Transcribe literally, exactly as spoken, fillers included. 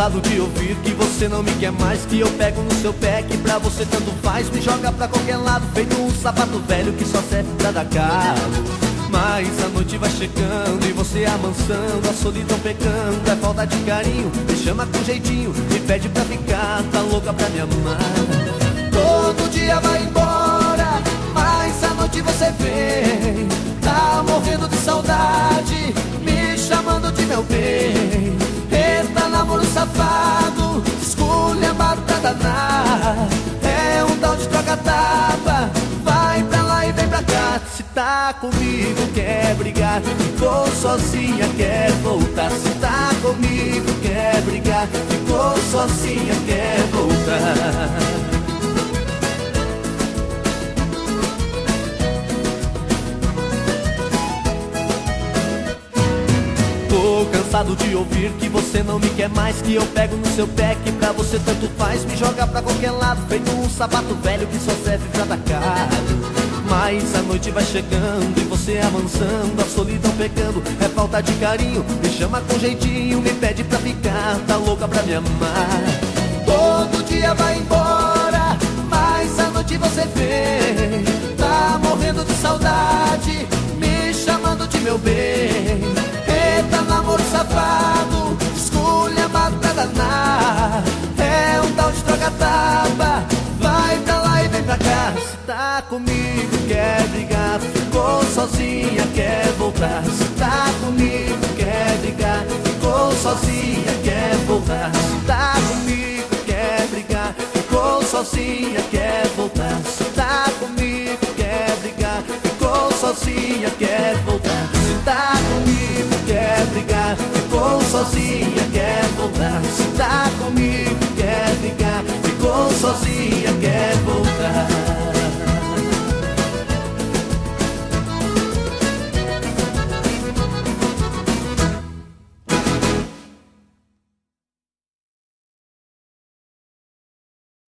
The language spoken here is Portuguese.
cansado de ouvir que você não me quer mais, que eu pego no seu pé, que pra você tanto faz. Me joga pra qualquer lado, feito um sapato velho que só serve pra dar calo. Mas a noite vai chegando e você amansando, a solidão pegando, é falta de carinho. Me chama com jeitinho, me pede pra ficar, tá louca pra me amar. Todo dia vai embora, mas à noite você vem, tá morrendo de saudade, me chamando de meu bem. Eita namoro safado, esculhambado pra danar, é um tal de troca-tapa, vai pra lá e vem pra cá. Se tá comigo quer brigar, ficou sozinha quer voltar. Se tá comigo quer brigar, ficou sozinha quer voltar. Tô cansado de ouvir que você não me quer mais, que eu pego no seu pé, que pra você tanto faz. Me joga pra qualquer lado, feito um sapato velho que só serve pra dar calo. Mas a noite vai chegando e você amansando, a solidão pegando, é falta de carinho. Me chama com jeitinho, me pede pra ficar, tá louca pra me amar. Todo dia vai embora, mas à noite você vem, tá morrendo de saudade, me chamando de meu bem. Eita namoro safado, esculhambado pra danar, é um tal de troca-tapa, vai pra lá e vem pra cá. Se tá comigo quer brigar, ficou sozinha quer voltar. Se tá comigo quer brigar, ficou sozinha quer voltar. Se tá comigo quer brigar, ficou sozinha quer voltar.